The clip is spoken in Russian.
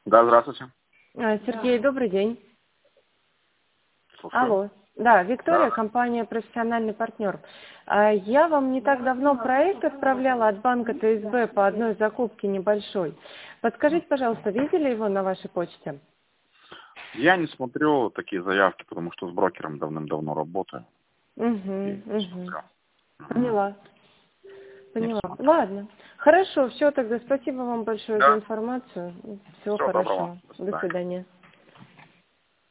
Да, здравствуйте. Сергей, добрый день. Слушаю. Алло. Да, Виктория, Да. компания «Профессиональный партнер». Я вам не так давно проект отправляла от банка ТСБ по одной закупке небольшой. Подскажите, пожалуйста, видели его на вашей почте? Я не смотрю такие заявки, потому что с брокером давным-давно работаю. И не смотрю. Поняла. Не Поняла. смотрю. Ладно. Хорошо, все, тогда спасибо вам большое за Да. информацию. Всего Всего доброго. хорошего. До До свидания. свидания.